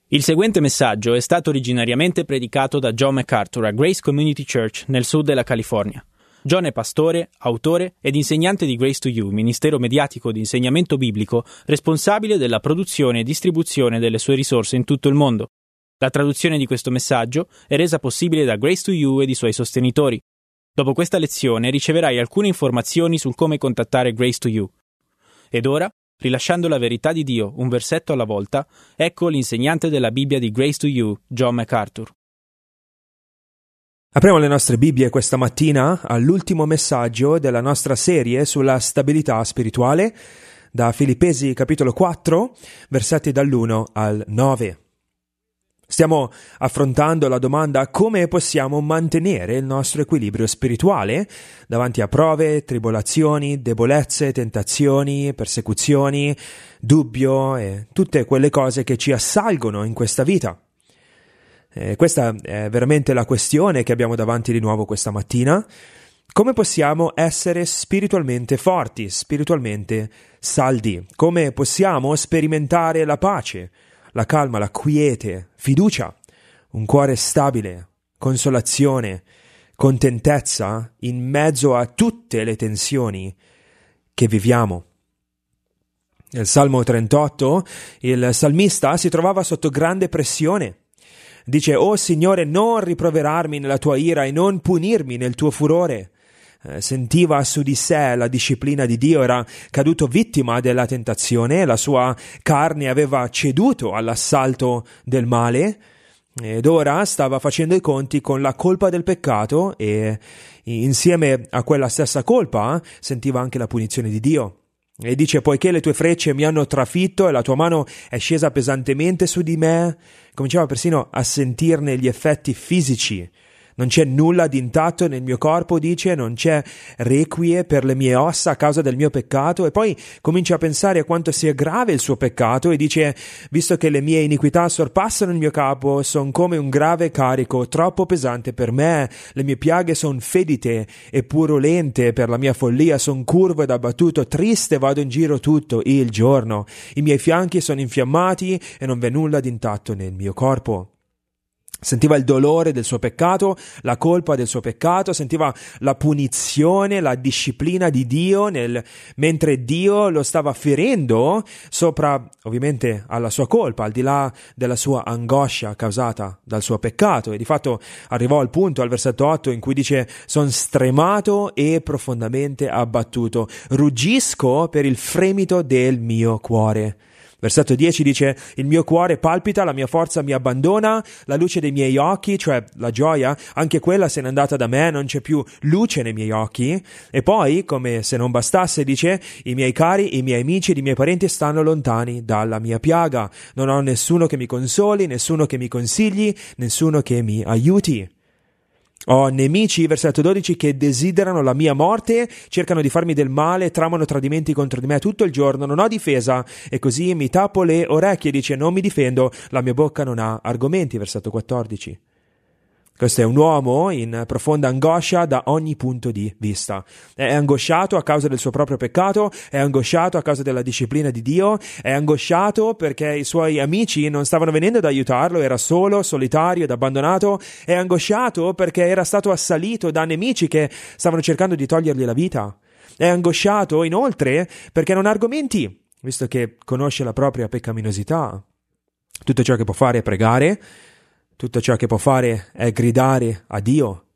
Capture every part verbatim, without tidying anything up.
Il seguente messaggio è stato originariamente predicato da John MacArthur a Grace Community Church nel sud della California. John è pastore, autore ed insegnante di Grace to You, ministero mediatico di insegnamento biblico responsabile della produzione e distribuzione delle sue risorse in tutto il mondo. La traduzione di questo messaggio è resa possibile da Grace to You ed i suoi sostenitori. Dopo questa lezione riceverai alcune informazioni sul come contattare Grace to You. Ed ora, rilasciando la verità di Dio un versetto alla volta, ecco l'insegnante della Bibbia di Grace to You, John MacArthur. Apriamo le nostre Bibbie questa mattina all'ultimo messaggio della nostra serie sulla stabilità spirituale, da Filippesi capitolo quattro, versetti dall'uno al nove. Stiamo affrontando la domanda: come possiamo mantenere il nostro equilibrio spirituale davanti a prove, tribolazioni, debolezze, tentazioni, persecuzioni, dubbio e tutte quelle cose che ci assalgono in questa vita. E questa è veramente la questione che abbiamo davanti di nuovo questa mattina. Come possiamo essere spiritualmente forti, spiritualmente saldi? Come possiamo sperimentare la pace, la calma, la quiete, fiducia, un cuore stabile, consolazione, contentezza in mezzo a tutte le tensioni che viviamo? Nel Salmo trentotto il salmista si trovava sotto grande pressione. Dice: «Oh Signore, non riproverarmi nella tua ira e non punirmi nel tuo furore». Eh, sentiva su di sé la disciplina di Dio, era caduto vittima della tentazione, la sua carne aveva ceduto all'assalto del male ed ora stava facendo i conti con la colpa del peccato e insieme a quella stessa colpa sentiva anche la punizione di Dio. E dice: «Poiché le tue frecce mi hanno trafitto e la tua mano è scesa pesantemente su di me», cominciava persino a sentirne gli effetti fisici. «Non c'è nulla di intatto nel mio corpo», dice, «non c'è requie per le mie ossa a causa del mio peccato». E poi comincia a pensare a quanto sia grave il suo peccato e dice: «Visto che le mie iniquità sorpassano il mio capo, son come un grave carico troppo pesante per me. Le mie piaghe son fedite e purulente per la mia follia, son curvo ed abbattuto, triste vado in giro tutto il giorno. I miei fianchi sono infiammati e non v'è nulla di intatto nel mio corpo». Sentiva il dolore del suo peccato, la colpa del suo peccato, sentiva la punizione, la disciplina di Dio, nel, mentre Dio lo stava ferendo sopra, ovviamente, alla sua colpa, al di là della sua angoscia causata dal suo peccato. E di fatto arrivò al punto, al versetto otto, in cui dice: «Son stremato e profondamente abbattuto, ruggisco per il fremito del mio cuore». Versetto dieci dice: «Il mio cuore palpita, la mia forza mi abbandona, la luce dei miei occhi», cioè la gioia, anche quella se n'è andata da me, non c'è più luce nei miei occhi. E poi, come se non bastasse, dice: «I miei cari, i miei amici ed i miei parenti stanno lontani dalla mia piaga. Non ho nessuno che mi consoli, nessuno che mi consigli, nessuno che mi aiuti. Ho nemici», versetto dodici, «che desiderano la mia morte, cercano di farmi del male, tramano tradimenti contro di me tutto il giorno, non ho difesa e così mi tappo le orecchie», dice, «non mi difendo, la mia bocca non ha argomenti», versetto quattordici. Questo è un uomo in profonda angoscia da ogni punto di vista. È angosciato a causa del suo proprio peccato, è angosciato a causa della disciplina di Dio, è angosciato perché i suoi amici non stavano venendo ad aiutarlo, era solo, solitario ed abbandonato, è angosciato perché era stato assalito da nemici che stavano cercando di togliergli la vita. È angosciato inoltre perché non ha argomenti, visto che conosce la propria peccaminosità. Tutto ciò che può fare è pregare, tutto ciò che può fare è gridare a Dio.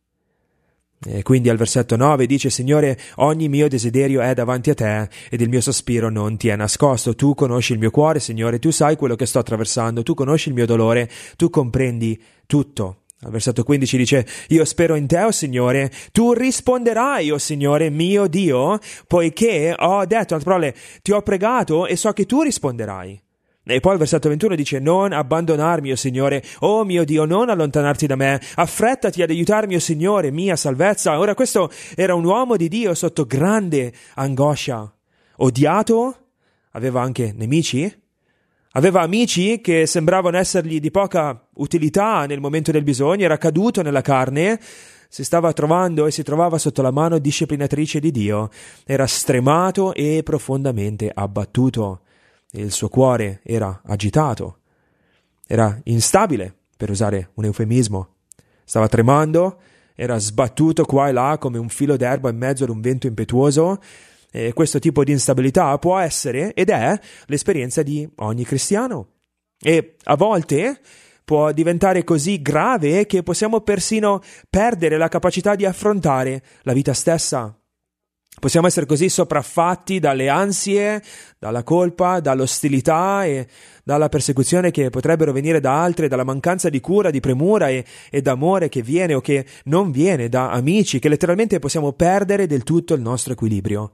E quindi al versetto nove dice: «Signore, ogni mio desiderio è davanti a te ed il mio sospiro non ti è nascosto. Tu conosci il mio cuore, Signore, tu sai quello che sto attraversando, tu conosci il mio dolore, tu comprendi tutto». Al versetto quindici dice: «Io spero in te, o Signore, tu risponderai, o Signore mio Dio, poiché ho detto, altre parole, ti ho pregato e so che tu risponderai». E poi il versetto ventuno dice: «Non abbandonarmi, o Signore, oh mio Dio, non allontanarti da me, affrettati ad aiutarmi, o Signore, mia salvezza». Ora questo era un uomo di Dio sotto grande angoscia, odiato, aveva anche nemici, aveva amici che sembravano essergli di poca utilità nel momento del bisogno, era caduto nella carne, si stava trovando e si trovava sotto la mano disciplinatrice di Dio, era stremato e profondamente abbattuto. Il suo cuore era agitato. Era instabile, per usare un eufemismo. Stava tremando, era sbattuto qua e là come un filo d'erba in mezzo ad un vento impetuoso. E questo tipo di instabilità può essere ed è l'esperienza di ogni cristiano. E a volte può diventare così grave che possiamo persino perdere la capacità di affrontare la vita stessa. Possiamo essere così sopraffatti dalle ansie, dalla colpa, dall'ostilità e dalla persecuzione che potrebbero venire da altri, dalla mancanza di cura, di premura e, e d'amore che viene o che non viene da amici, che letteralmente possiamo perdere del tutto il nostro equilibrio.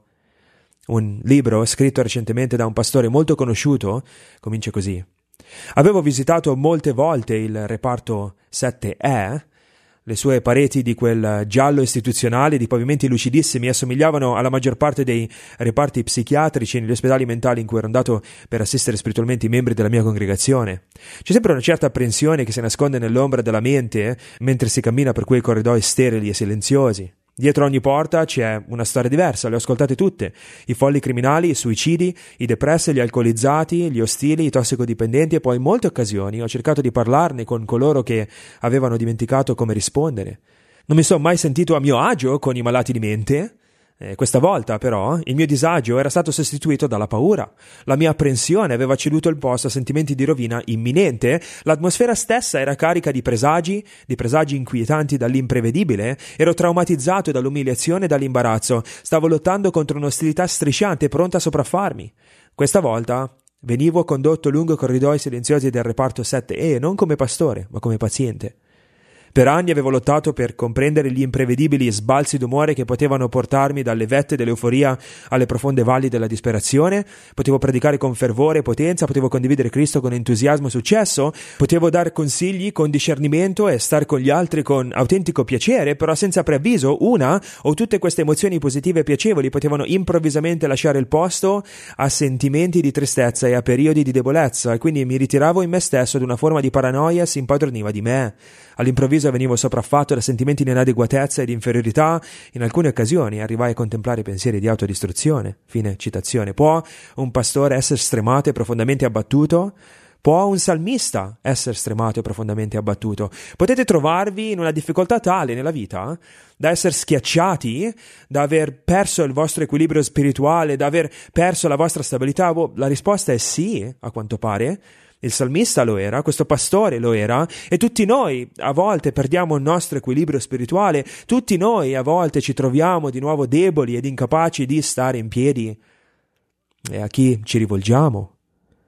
Un libro scritto recentemente da un pastore molto conosciuto comincia così. Avevo visitato molte volte il reparto sette E. Le sue pareti di quel giallo istituzionale di pavimenti lucidissimi assomigliavano alla maggior parte dei reparti psichiatrici negli ospedali mentali in cui ero andato per assistere spiritualmente i membri della mia congregazione. C'è sempre una certa apprensione che si nasconde nell'ombra della mente mentre si cammina per quei corridoi sterili e silenziosi. Dietro ogni porta c'è una storia diversa, le ho ascoltate tutte. I folli criminali, i suicidi, i depressi, gli alcolizzati, gli ostili, i tossicodipendenti e poi in molte occasioni ho cercato di parlarne con coloro che avevano dimenticato come rispondere. Non mi sono mai sentito a mio agio con i malati di mente. Eh, questa volta, però, il mio disagio era stato sostituito dalla paura. La mia apprensione aveva ceduto il posto a sentimenti di rovina imminente. L'atmosfera stessa era carica di presagi, di presagi inquietanti dall'imprevedibile. Ero traumatizzato dall'umiliazione e dall'imbarazzo. Stavo lottando contro un'ostilità strisciante pronta a sopraffarmi. Questa volta venivo condotto lungo i corridoi silenziosi del reparto sette E, non come pastore, ma come paziente. Per anni avevo lottato per comprendere gli imprevedibili sbalzi d'umore che potevano portarmi dalle vette dell'euforia alle profonde valli della disperazione. Potevo predicare con fervore e potenza, potevo condividere Cristo con entusiasmo e successo, potevo dare consigli con discernimento e stare con gli altri con autentico piacere, però senza preavviso una o tutte queste emozioni positive e piacevoli potevano improvvisamente lasciare il posto a sentimenti di tristezza e a periodi di debolezza, e quindi mi ritiravo in me stesso ed una forma di paranoia si impadroniva di me. All'improvviso venivo sopraffatto da sentimenti di inadeguatezza e di inferiorità. In alcune occasioni arrivai a contemplare pensieri di autodistruzione. Fine citazione. Può un pastore essere stremato e profondamente abbattuto? Può un salmista essere stremato e profondamente abbattuto? Potete trovarvi in una difficoltà tale nella vita da essere schiacciati, da aver perso il vostro equilibrio spirituale, da aver perso la vostra stabilità? La risposta è sì, a quanto pare. Il salmista lo era, questo pastore lo era, e tutti noi a volte perdiamo il nostro equilibrio spirituale, tutti noi a volte ci troviamo di nuovo deboli ed incapaci di stare in piedi. E a chi ci rivolgiamo?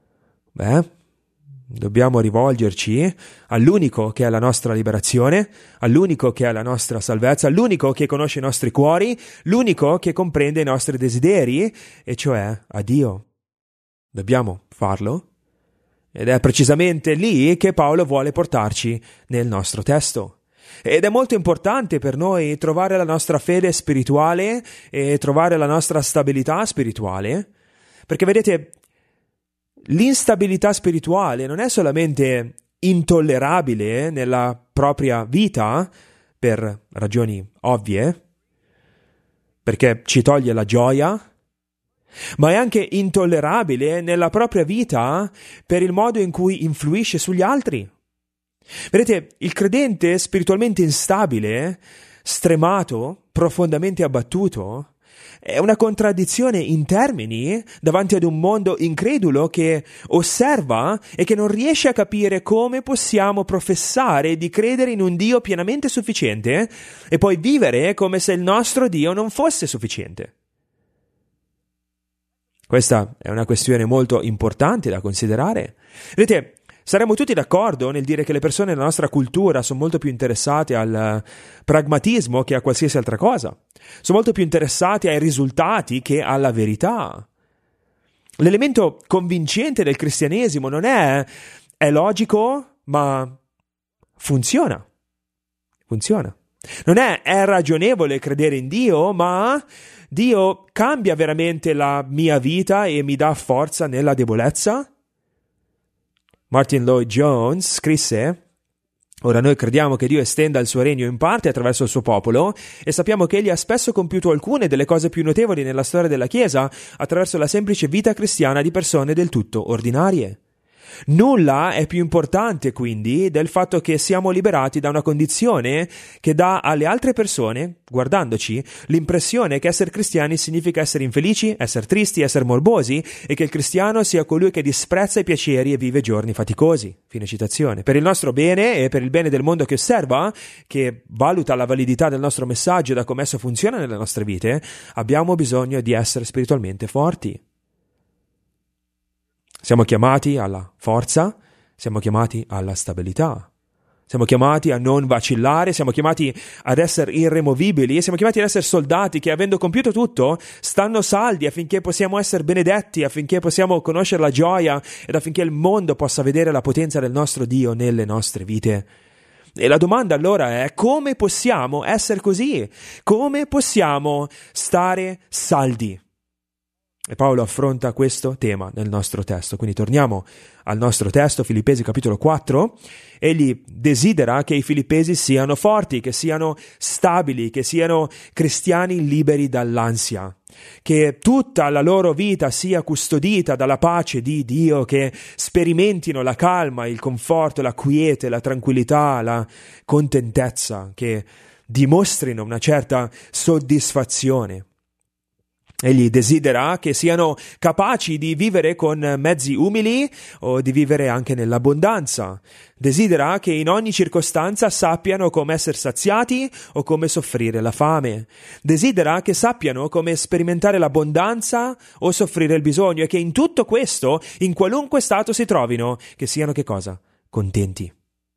Beh, dobbiamo rivolgerci all'unico che è la nostra liberazione, all'unico che è la nostra salvezza, all'unico che conosce i nostri cuori, l'unico che comprende i nostri desideri, e cioè a Dio. Dobbiamo farlo. Ed è precisamente lì che Paolo vuole portarci nel nostro testo. Ed è molto importante per noi trovare la nostra fede spirituale e trovare la nostra stabilità spirituale, perché vedete, l'instabilità spirituale non è solamente intollerabile nella propria vita per ragioni ovvie, perché ci toglie la gioia, ma è anche intollerabile nella propria vita per il modo in cui influisce sugli altri. Vedete, il credente spiritualmente instabile, stremato, profondamente abbattuto, è una contraddizione in termini davanti ad un mondo incredulo che osserva e che non riesce a capire come possiamo professare di credere in un Dio pienamente sufficiente e poi vivere come se il nostro Dio non fosse sufficiente. Questa è una questione molto importante da considerare. Vedete, saremmo tutti d'accordo nel dire che le persone nella nostra cultura sono molto più interessate al pragmatismo che a qualsiasi altra cosa. Sono molto più interessati ai risultati che alla verità. L'elemento convincente del cristianesimo non è è logico, ma funziona. Funziona. Non è è ragionevole credere in Dio, ma Dio cambia veramente la mia vita e mi dà forza nella debolezza? Martin Lloyd-Jones scrisse: ora noi crediamo che Dio estenda il suo regno in parte attraverso il suo popolo e sappiamo che egli ha spesso compiuto alcune delle cose più notevoli nella storia della Chiesa attraverso la semplice vita cristiana di persone del tutto ordinarie. Nulla è più importante quindi del fatto che siamo liberati da una condizione che dà alle altre persone, guardandoci, l'impressione che essere cristiani significa essere infelici, essere tristi, essere morbosi e che il cristiano sia colui che disprezza i piaceri e vive giorni faticosi. Fine citazione. Per il nostro bene e per il bene del mondo che osserva, che valuta la validità del nostro messaggio da come esso funziona nelle nostre vite, abbiamo bisogno di essere spiritualmente forti. Siamo chiamati alla forza, siamo chiamati alla stabilità, siamo chiamati a non vacillare, siamo chiamati ad essere irremovibili, siamo chiamati ad essere soldati che, avendo compiuto tutto, stanno saldi affinché possiamo essere benedetti, affinché possiamo conoscere la gioia ed affinché il mondo possa vedere la potenza del nostro Dio nelle nostre vite. E la domanda allora è: come possiamo essere così? Come possiamo stare saldi? E Paolo affronta questo tema nel nostro testo. Quindi torniamo al nostro testo, Filippesi capitolo quattro. Egli desidera che i filippesi siano forti, che siano stabili, che siano cristiani liberi dall'ansia, che tutta la loro vita sia custodita dalla pace di Dio, che sperimentino la calma, il conforto, la quiete, la tranquillità, la contentezza, che dimostrino una certa soddisfazione. Egli desidera che siano capaci di vivere con mezzi umili o di vivere anche nell'abbondanza. Desidera che in ogni circostanza sappiano come essere saziati o come soffrire la fame. Desidera che sappiano come sperimentare l'abbondanza o soffrire il bisogno e che in tutto questo, in qualunque stato si trovino, che siano che cosa? Contenti.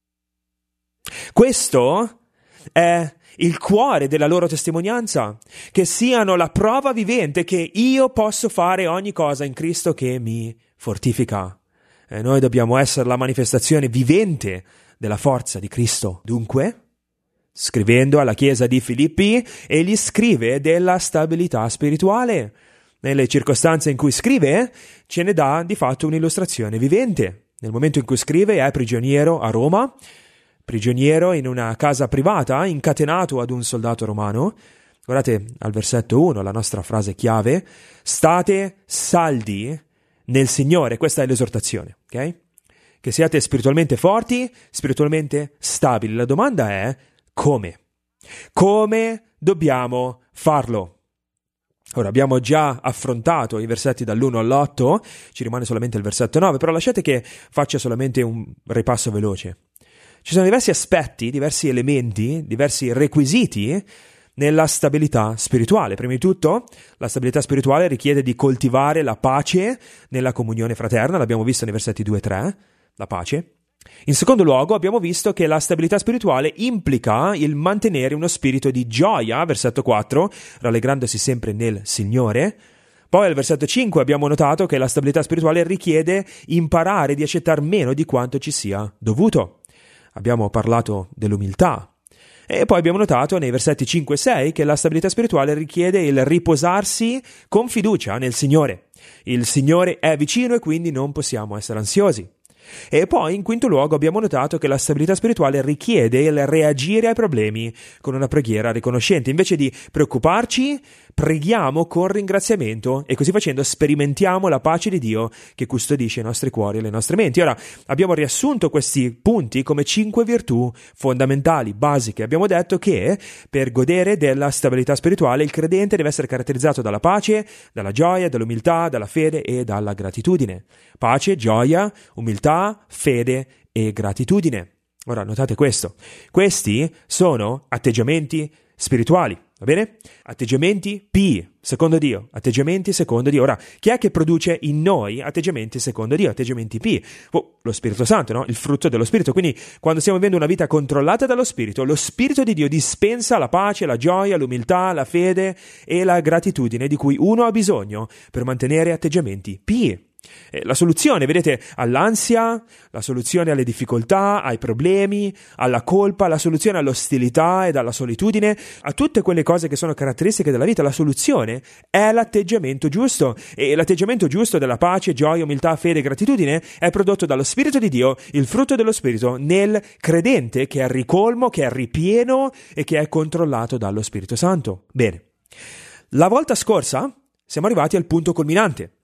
Questo è il cuore della loro testimonianza, che siano la prova vivente che io posso fare ogni cosa in Cristo che mi fortifica. E noi dobbiamo essere la manifestazione vivente della forza di Cristo. Dunque, scrivendo alla chiesa di Filippi, egli scrive della stabilità spirituale. Nelle circostanze in cui scrive, ce ne dà di fatto un'illustrazione vivente. Nel momento in cui scrive è prigioniero a Roma, prigioniero in una casa privata, incatenato ad un soldato romano. Guardate al versetto uno, la nostra frase chiave: state saldi nel Signore. Questa è l'esortazione, ok? Che siate spiritualmente forti, spiritualmente stabili. La domanda è: come? Come dobbiamo farlo? Ora, abbiamo già affrontato i versetti dall'uno all'otto, ci rimane solamente il versetto nove, però lasciate che faccia solamente un ripasso veloce. Ci sono diversi aspetti, diversi elementi, diversi requisiti nella stabilità spirituale. Prima di tutto, la stabilità spirituale richiede di coltivare la pace nella comunione fraterna, l'abbiamo visto nei versetti due e tre, la pace. In secondo luogo, abbiamo visto che la stabilità spirituale implica il mantenere uno spirito di gioia, versetto quattro, rallegrandosi sempre nel Signore. Poi al versetto cinque abbiamo notato che la stabilità spirituale richiede imparare di accettare meno di quanto ci sia dovuto. Abbiamo parlato dell'umiltà. E poi abbiamo notato nei versetti cinque e sei che la stabilità spirituale richiede il riposarsi con fiducia nel Signore. Il Signore è vicino e quindi non possiamo essere ansiosi. E poi, in quinto luogo, abbiamo notato che la stabilità spirituale richiede il reagire ai problemi con una preghiera riconoscente. Invece di preoccuparci, preghiamo con ringraziamento e così facendo sperimentiamo la pace di Dio che custodisce i nostri cuori e le nostre menti. Ora, abbiamo riassunto questi punti come cinque virtù fondamentali, basiche. Abbiamo detto che per godere della stabilità spirituale il credente deve essere caratterizzato dalla pace, dalla gioia, dall'umiltà, dalla fede e dalla gratitudine. Pace, gioia, umiltà, fede e gratitudine. Ora, notate questo. Questi sono atteggiamenti spirituali, va bene? Atteggiamenti P, secondo Dio. Atteggiamenti secondo Dio. Ora, chi è che produce in noi atteggiamenti secondo Dio? Atteggiamenti P. Oh, lo Spirito Santo, no? Il frutto dello Spirito. Quindi, quando stiamo vivendo una vita controllata dallo Spirito, lo Spirito di Dio dispensa la pace, la gioia, l'umiltà, la fede e la gratitudine di cui uno ha bisogno per mantenere atteggiamenti P. La soluzione, vedete, all'ansia, la soluzione alle difficoltà, ai problemi, alla colpa, la soluzione all'ostilità ed alla solitudine, a tutte quelle cose che sono caratteristiche della vita, la soluzione è l'atteggiamento giusto. E l'atteggiamento giusto della pace, gioia, umiltà, fede e gratitudine è prodotto dallo Spirito di Dio, il frutto dello Spirito, nel credente che è ricolmo, che è ripieno e che è controllato dallo Spirito Santo. Bene, la volta scorsa siamo arrivati al punto culminante.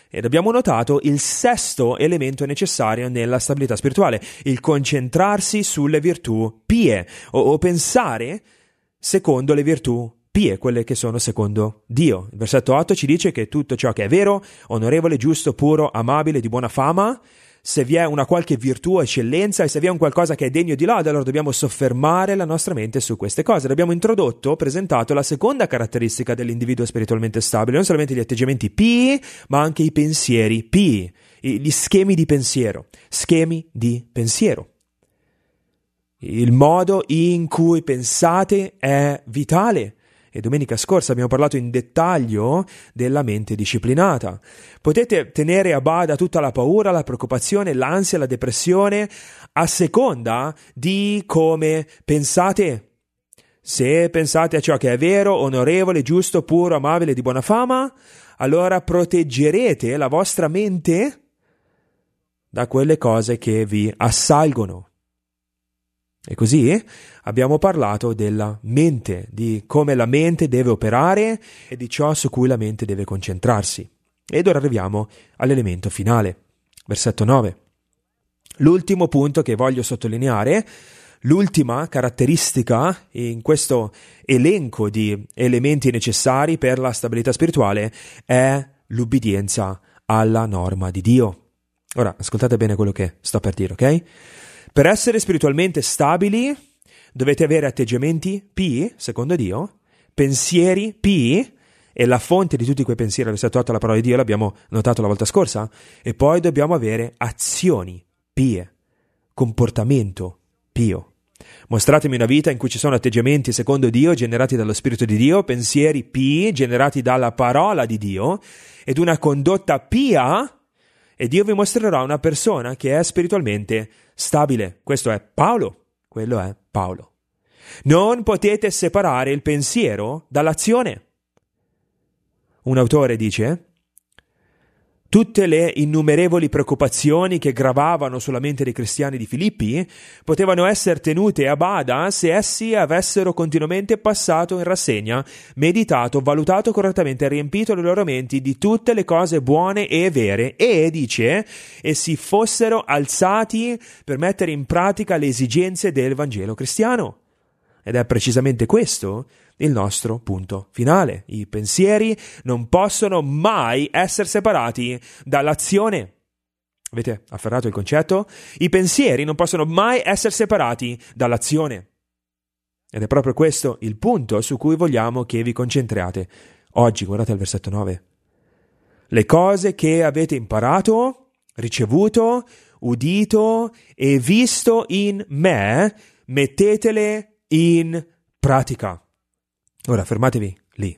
Ed abbiamo notato il sesto elemento necessario nella stabilità spirituale, il concentrarsi sulle virtù pie o, o pensare secondo le virtù pie, quelle che sono secondo Dio. Il versetto otto ci dice che tutto ciò che è vero, onorevole, giusto, puro, amabile, di buona fama, se vi è una qualche virtù o eccellenza e se vi è un qualcosa che è degno di lode, allora dobbiamo soffermare la nostra mente su queste cose. Abbiamo introdotto, presentato la seconda caratteristica dell'individuo spiritualmente stabile, non solamente gli atteggiamenti pii, ma anche i pensieri pii, gli schemi di pensiero, schemi di pensiero. Il modo in cui pensate è vitale. E domenica scorsa abbiamo parlato in dettaglio della mente disciplinata. Potete tenere a bada tutta la paura, la preoccupazione, l'ansia, la depressione a seconda di come pensate. Se pensate a ciò che è vero, onorevole, giusto, puro, amabile, di buona fama, allora proteggerete la vostra mente da quelle cose che vi assalgono. E così abbiamo parlato della mente, di come la mente deve operare e di ciò su cui la mente deve concentrarsi. Ed ora arriviamo all'elemento finale, versetto nove. L'ultimo punto che voglio sottolineare, l'ultima caratteristica in questo elenco di elementi necessari per la stabilità spirituale è l'ubbidienza alla norma di Dio. Ora, ascoltate bene quello che sto per dire, ok? Per essere spiritualmente stabili dovete avere atteggiamenti pii, secondo Dio, pensieri pii, e la fonte di tutti quei pensieri, versetto otto, la parola di Dio, l'abbiamo notato la volta scorsa, e poi dobbiamo avere azioni pie, comportamento pio. Mostratemi una vita in cui ci sono atteggiamenti secondo Dio, generati dallo Spirito di Dio, pensieri pii, generati dalla parola di Dio, ed una condotta pia, e Dio vi mostrerà una persona che è spiritualmente stabile. Questo è Paolo. Quello è Paolo. Non potete separare il pensiero dall'azione. Un autore dice: tutte le innumerevoli preoccupazioni che gravavano sulla mente dei cristiani di Filippi potevano essere tenute a bada se essi avessero continuamente passato in rassegna, meditato, valutato correttamente e riempito le loro menti di tutte le cose buone e vere e, dice, e si fossero alzati per mettere in pratica le esigenze del Vangelo cristiano. Ed è precisamente questo il nostro punto finale. I pensieri non possono mai essere separati dall'azione. Avete afferrato il concetto? I pensieri non possono mai essere separati dall'azione. Ed è proprio questo il punto su cui vogliamo che vi concentriate. Oggi, guardate il versetto nove. Le cose che avete imparato, ricevuto, udito e visto in me, mettetele in pratica. Ora fermatevi lì.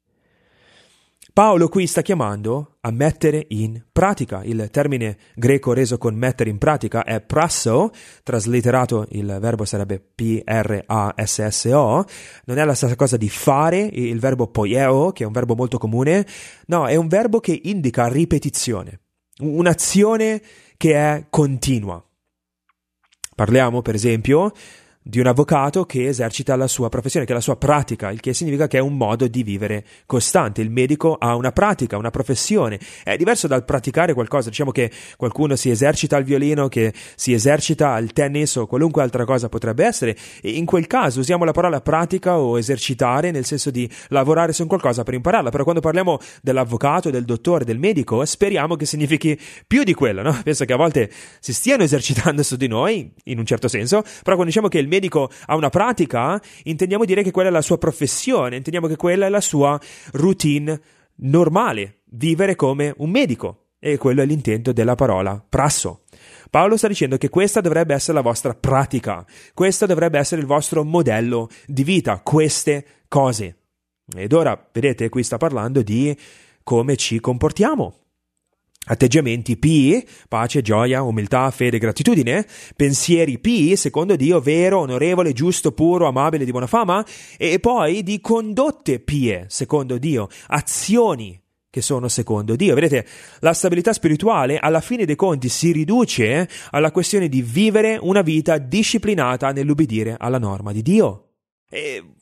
Paolo qui sta chiamando a mettere in pratica. Il termine greco reso con mettere in pratica è prasso, traslitterato il verbo sarebbe P R A S S O. Non è la stessa cosa di fare, il verbo poieo, che è un verbo molto comune. No, è un verbo che indica ripetizione, un'azione che è continua. Parliamo, per esempio, di un avvocato che esercita la sua professione, che è la sua pratica, il che significa che è un modo di vivere costante. Il medico ha una pratica, una professione. È diverso dal praticare qualcosa. Diciamo che qualcuno si esercita al violino, che si esercita al tennis o qualunque altra cosa potrebbe essere. E in quel caso usiamo la parola pratica o esercitare nel senso di lavorare su qualcosa per impararla. Però quando parliamo dell'avvocato, del dottore, del medico, speriamo che significhi più di quello, no? Penso che a volte si stiano esercitando su di noi, in un certo senso, però quando diciamo che il medico ha una pratica, intendiamo dire che quella è la sua professione, intendiamo che quella è la sua routine normale, vivere come un medico, e quello è l'intento della parola prasso. Paolo sta dicendo che questa dovrebbe essere la vostra pratica, questo dovrebbe essere il vostro modello di vita, queste cose. Ed ora, vedete, qui sta parlando di come ci comportiamo. Atteggiamenti pii, pace, gioia, umiltà, fede, gratitudine. Pensieri pii, secondo Dio, vero, onorevole, giusto, puro, amabile, di buona fama. E poi di condotte pie, secondo Dio. Azioni che sono secondo Dio. Vedete, la stabilità spirituale alla fine dei conti si riduce alla questione di vivere una vita disciplinata nell'ubbidire alla norma di Dio. E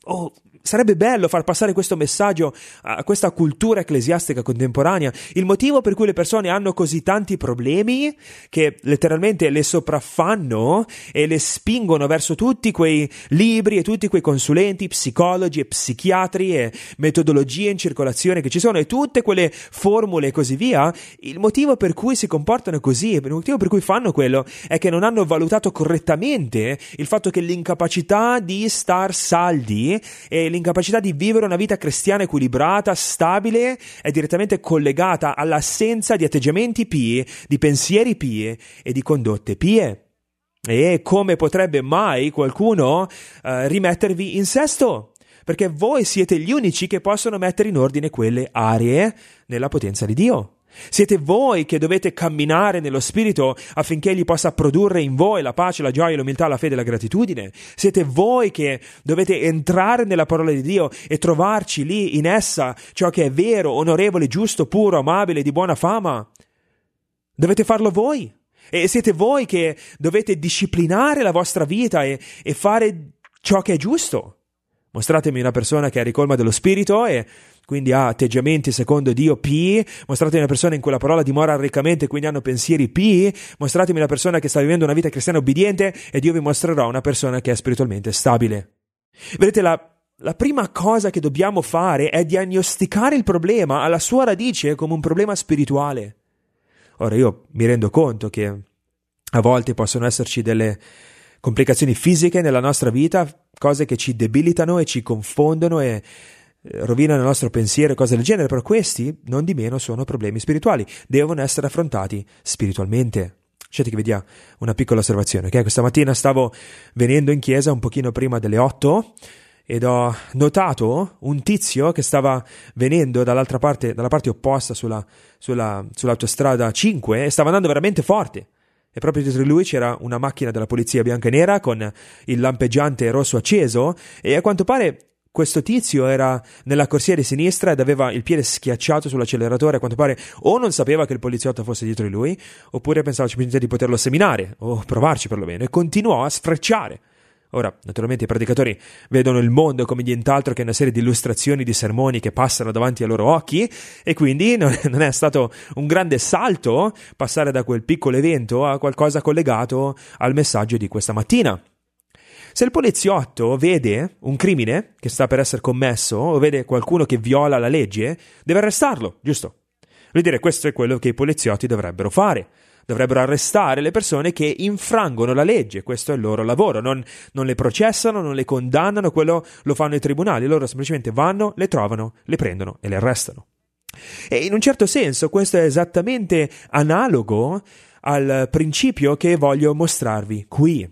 Oh, sarebbe bello far passare questo messaggio a questa cultura ecclesiastica contemporanea. Il motivo per cui le persone hanno così tanti problemi, che letteralmente le sopraffanno e le spingono verso tutti quei libri e tutti quei consulenti, psicologi e psichiatri e metodologie in circolazione che ci sono e tutte quelle formule e così via, il motivo per cui si comportano così, il motivo per cui fanno quello, è che non hanno valutato correttamente il fatto che l'incapacità di star saldi e l'incapacità di vivere una vita cristiana equilibrata, stabile, è direttamente collegata all'assenza di atteggiamenti pii, di pensieri pii e di condotte pie. E come potrebbe mai qualcuno eh, rimettervi in sesto? Perché voi siete gli unici che possono mettere in ordine quelle aree nella potenza di Dio. Siete voi che dovete camminare nello Spirito affinché Egli possa produrre in voi la pace, la gioia, l'umiltà, la fede e la gratitudine. Siete voi che dovete entrare nella parola di Dio e trovarci lì in essa ciò che è vero, onorevole, giusto, puro, amabile, di buona fama. Dovete farlo voi. E siete voi che dovete disciplinare la vostra vita e, e fare ciò che è giusto. Mostratemi una persona che è ricolma dello Spirito e quindi ha atteggiamenti secondo Dio pii, mostratemi una persona in cui la parola dimora riccamente e quindi hanno pensieri pii, mostratemi una persona che sta vivendo una vita cristiana obbediente e Dio vi mostrerà una persona che è spiritualmente stabile. Vedete, la, la prima cosa che dobbiamo fare è diagnosticare il problema alla sua radice come un problema spirituale. Ora io mi rendo conto che a volte possono esserci delle complicazioni fisiche nella nostra vita, cose che ci debilitano e ci confondono e rovinano il nostro pensiero e cose del genere, però questi non di meno sono problemi spirituali, devono essere affrontati spiritualmente. Lasciate che vi dia una piccola osservazione, ok? Questa mattina stavo venendo in chiesa un pochino prima delle otto ed ho notato un tizio che stava venendo dall'altra parte, dalla parte opposta sulla, sulla, sull'autostrada cinque e stava andando veramente forte. E proprio dietro di lui c'era una macchina della polizia bianca e nera con il lampeggiante rosso acceso e a quanto pare questo tizio era nella corsia di sinistra ed aveva il piede schiacciato sull'acceleratore. A quanto pare o non sapeva che il poliziotto fosse dietro di lui oppure pensava semplicemente di poterlo seminare o provarci perlomeno e continuò a sfrecciare. Ora, naturalmente i predicatori vedono il mondo come nient'altro che una serie di illustrazioni di sermoni che passano davanti ai loro occhi e quindi non è stato un grande salto passare da quel piccolo evento a qualcosa collegato al messaggio di questa mattina. Se il poliziotto vede un crimine che sta per essere commesso o vede qualcuno che viola la legge, deve arrestarlo, giusto? Vuol dire, questo è quello che i poliziotti dovrebbero fare. Dovrebbero arrestare le persone che infrangono la legge, questo è il loro lavoro, non, non le processano, non le condannano, quello lo fanno i tribunali, loro semplicemente vanno, le trovano, le prendono e le arrestano. E in un certo senso questo è esattamente analogo al principio che voglio mostrarvi qui.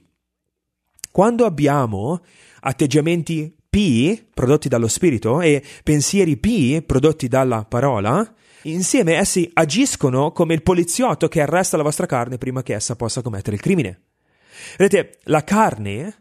Quando abbiamo atteggiamenti pii prodotti dallo Spirito e pensieri pii prodotti dalla parola, insieme essi agiscono come il poliziotto che arresta la vostra carne prima che essa possa commettere il crimine. Vedete, la carne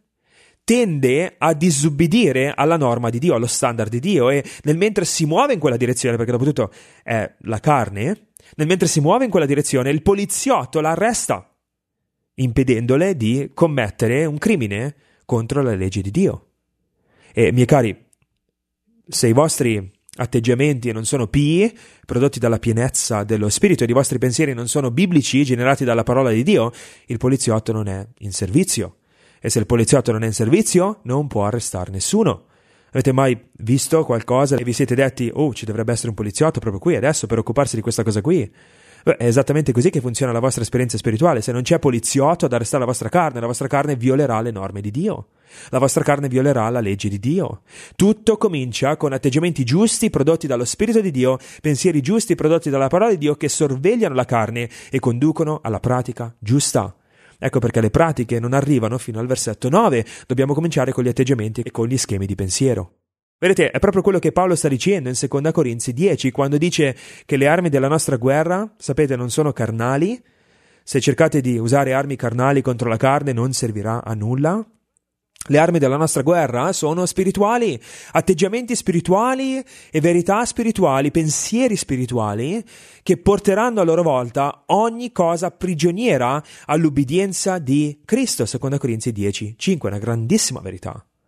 tende a disubbidire alla norma di Dio, allo standard di Dio, e nel mentre si muove in quella direzione, perché dopo tutto è la carne, nel mentre si muove in quella direzione, il poliziotto la arresta, impedendole di commettere un crimine contro la legge di Dio. E miei cari, se i vostri atteggiamenti non sono pii, prodotti dalla pienezza dello Spirito, ed i vostri pensieri non sono biblici, generati dalla parola di Dio, il poliziotto non è in servizio. E se il poliziotto non è in servizio, non può arrestare nessuno. Avete mai visto qualcosa e vi siete detti, oh, ci dovrebbe essere un poliziotto proprio qui adesso per occuparsi di questa cosa qui? Beh, è esattamente così che funziona la vostra esperienza spirituale. Se non c'è poliziotto ad arrestare la vostra carne, la vostra carne violerà le norme di Dio. La vostra carne violerà la legge di Dio. Tutto comincia con atteggiamenti giusti prodotti dallo Spirito di Dio, pensieri giusti prodotti dalla parola di Dio che sorvegliano la carne e conducono alla pratica giusta. Ecco perché le pratiche non arrivano fino al versetto nove. Dobbiamo cominciare con gli atteggiamenti e con gli schemi di pensiero. Vedete, è proprio quello che Paolo sta dicendo in seconda Corinzi dieci, quando dice che le armi della nostra guerra, sapete, non sono carnali. Se cercate di usare armi carnali contro la carne non servirà a nulla. Le armi della nostra guerra sono spirituali, atteggiamenti spirituali e verità spirituali, pensieri spirituali che porteranno a loro volta ogni cosa prigioniera all'ubbidienza di Cristo, seconda Corinzi dieci cinque, una grandissima verità.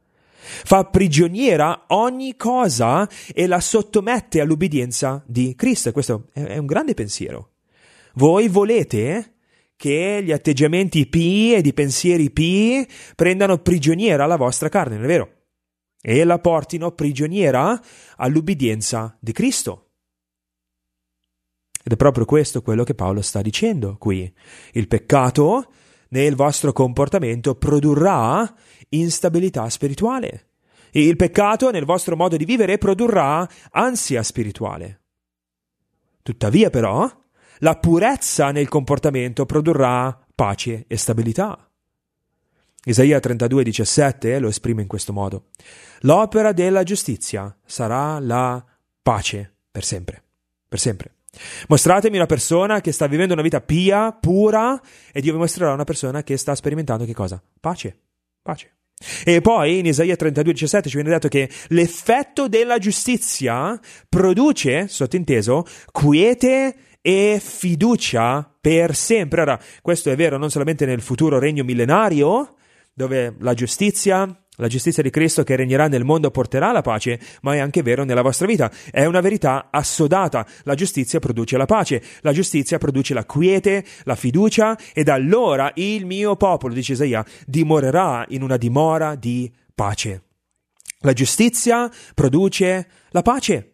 fa prigioniera ogni cosa e la sottomette all'ubbidienza di Cristo. Questo è un grande pensiero. Voi volete che gli atteggiamenti pii ed i pensieri pii prendano prigioniera la vostra carne, non è vero? E la portino prigioniera all'ubbidienza di Cristo. Ed è proprio questo quello che Paolo sta dicendo qui. Il peccato nel vostro comportamento produrrà instabilità spirituale. Il peccato nel vostro modo di vivere produrrà ansia spirituale. Tuttavia però, la purezza nel comportamento produrrà pace e stabilità. Isaia trentadue diciassette lo esprime in questo modo. L'opera della giustizia sarà la pace per sempre, per sempre. Mostratemi una persona che sta vivendo una vita pia, pura, ed io vi mostrerò una persona che sta sperimentando che cosa? Pace, pace. E poi in Isaia trentadue diciassette ci viene detto che l'effetto della giustizia produce, sottinteso, quiete e fiducia per sempre. Ora, questo è vero non solamente nel futuro regno millenario, dove la giustizia, la giustizia di Cristo che regnerà nel mondo porterà la pace, ma è anche vero nella vostra vita. È una verità assodata. La giustizia produce la pace, la giustizia produce la quiete, la fiducia, ed allora il mio popolo, dice Isaia, dimorerà in una dimora di pace. La giustizia produce la pace.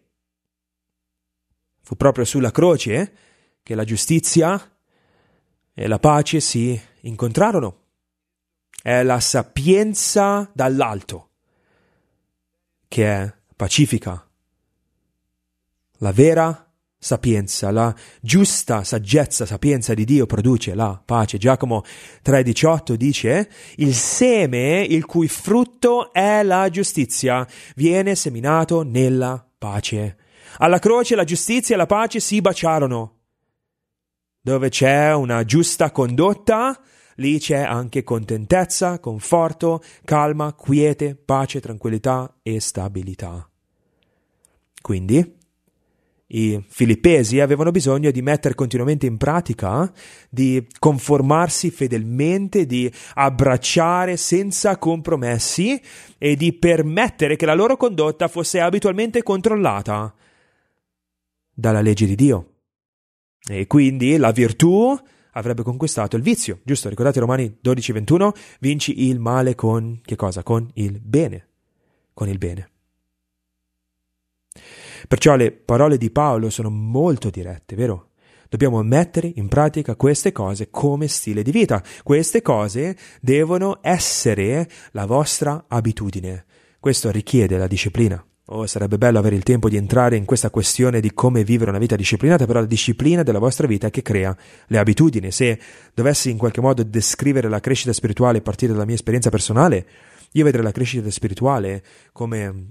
Fu proprio sulla croce che la giustizia e la pace si incontrarono. È la sapienza dall'alto che è pacifica. La vera sapienza, la giusta saggezza, sapienza di Dio produce la pace. Giacomo tre diciotto dice: il seme, il cui frutto è la giustizia, viene seminato nella pace. Alla croce la giustizia e la pace si baciarono. Dove c'è una giusta condotta, lì c'è anche contentezza, conforto, calma, quiete, pace, tranquillità e stabilità. Quindi i filippesi avevano bisogno di mettere continuamente in pratica, di conformarsi fedelmente, di abbracciare senza compromessi e di permettere che la loro condotta fosse abitualmente controllata dalla legge di Dio. E quindi la virtù avrebbe conquistato il vizio, giusto? Ricordate Romani dodici ventuno? Vinci il male con che cosa? Con il bene. Con il bene. Perciò le parole di Paolo sono molto dirette, vero? Dobbiamo mettere in pratica queste cose come stile di vita. Queste cose devono essere la vostra abitudine. Questo richiede la disciplina. Oh, sarebbe bello avere il tempo di entrare in questa questione di come vivere una vita disciplinata, però la disciplina della vostra vita è che crea le abitudini. Se dovessi in qualche modo descrivere la crescita spirituale a partire dalla mia esperienza personale, io vedrei la crescita spirituale come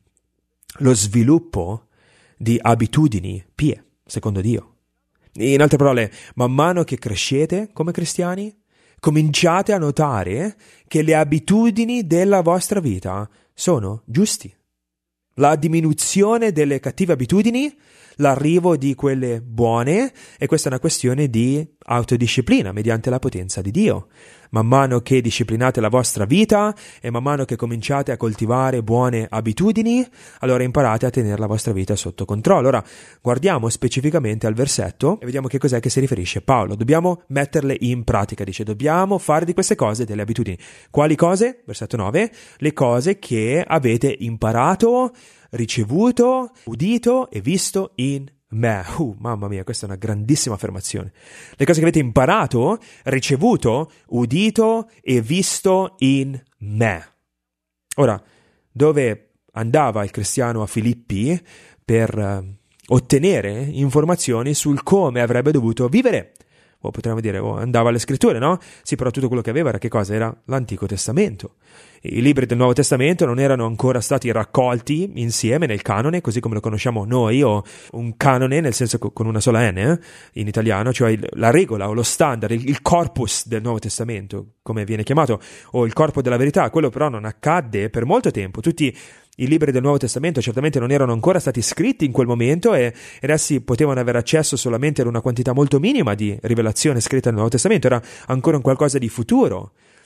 lo sviluppo di abitudini pie, secondo Dio. In altre parole, man mano che crescete come cristiani, cominciate a notare che le abitudini della vostra vita sono giusti. La diminuzione delle cattive abitudini, l'arrivo di quelle buone, e questa è una questione di autodisciplina mediante la potenza di Dio. Man mano che disciplinate la vostra vita e man mano che cominciate a coltivare buone abitudini, allora imparate a tenere la vostra vita sotto controllo. Ora guardiamo specificamente al versetto e vediamo che cos'è che si riferisce Paolo. Dobbiamo metterle in pratica, dice, dobbiamo fare di queste cose delle abitudini. Quali cose? Versetto nove, le cose che avete imparato, ricevuto, udito e visto in me. Uh, mamma mia, questa è una grandissima affermazione. Le cose che avete imparato, ricevuto, udito e visto in me. Ora, dove andava il cristiano a Filippi per uh, ottenere informazioni sul come avrebbe dovuto vivere? O potremmo dire, oh, andava alle scritture, no? Sì, però tutto quello che aveva era che cosa? Era l'Antico Testamento. I libri del Nuovo Testamento non erano ancora stati raccolti insieme nel canone, così come lo conosciamo noi, o un canone nel senso con una sola N eh, in italiano, cioè la regola o lo standard, il, il corpus del Nuovo Testamento, come viene chiamato, o il corpo della verità. Quello però non accadde per molto tempo. Tutti i libri del Nuovo Testamento certamente non erano ancora stati scritti in quel momento e, ed essi potevano avere accesso solamente ad una quantità molto minima di rivelazione scritta nel Nuovo Testamento. Era ancora un qualcosa di futuro.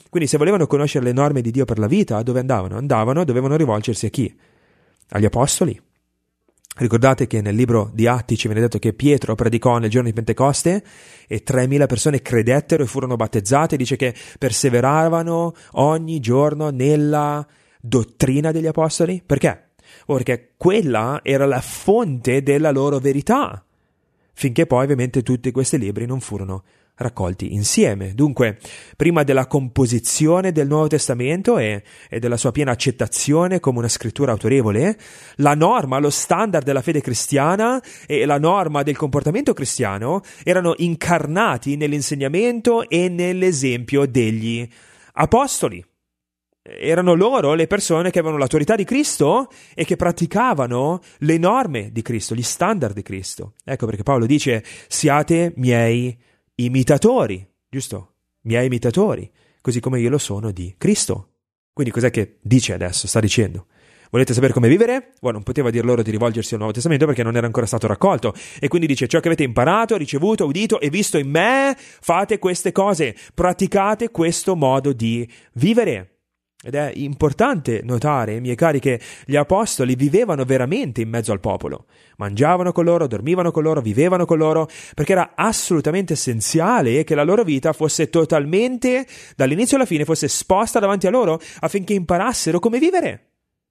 Quindi se volevano conoscere le norme di Dio per la vita, dove andavano? Andavano, dovevano rivolgersi a chi? Agli apostoli. Ricordate che nel libro di Atti ci viene detto che Pietro predicò nel giorno di Pentecoste e tremila persone credettero e furono battezzate. Dice che perseveravano ogni giorno nella dottrina degli apostoli. Perché? Oh, perché quella era la fonte della loro verità, finché poi ovviamente tutti questi libri non furono raccolti insieme. Dunque, prima della composizione del Nuovo Testamento e, e della sua piena accettazione come una scrittura autorevole, la norma, lo standard della fede cristiana e la norma del comportamento cristiano erano incarnati nell'insegnamento e nell'esempio degli apostoli. Erano loro le persone che avevano l'autorità di Cristo e che praticavano le norme di Cristo, gli standard di Cristo. Ecco perché Paolo dice: siate miei imitatori, giusto? Miei imitatori, così come io lo sono di Cristo. Quindi cos'è che dice adesso? Sta dicendo: volete sapere come vivere? Well, non poteva dir loro di rivolgersi al Nuovo Testamento perché non era ancora stato raccolto. E quindi dice: ciò che avete imparato, ricevuto, udito e visto in me, fate queste cose, praticate questo modo di vivere. Ed è importante notare, miei cari, che gli apostoli vivevano veramente in mezzo al popolo. Mangiavano con loro, dormivano con loro, vivevano con loro, perché era assolutamente essenziale che la loro vita fosse totalmente, dall'inizio alla fine, fosse esposta davanti a loro affinché imparassero come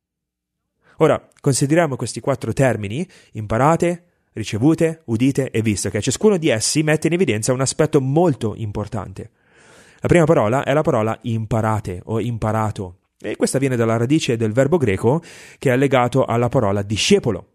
vivere. Ora, consideriamo questi quattro termini: imparate, ricevute, udite e visto, che ciascuno di essi mette in evidenza un aspetto molto importante. La prima parola è la parola imparate o imparato, e questa viene dalla radice del verbo greco che è legato alla parola discepolo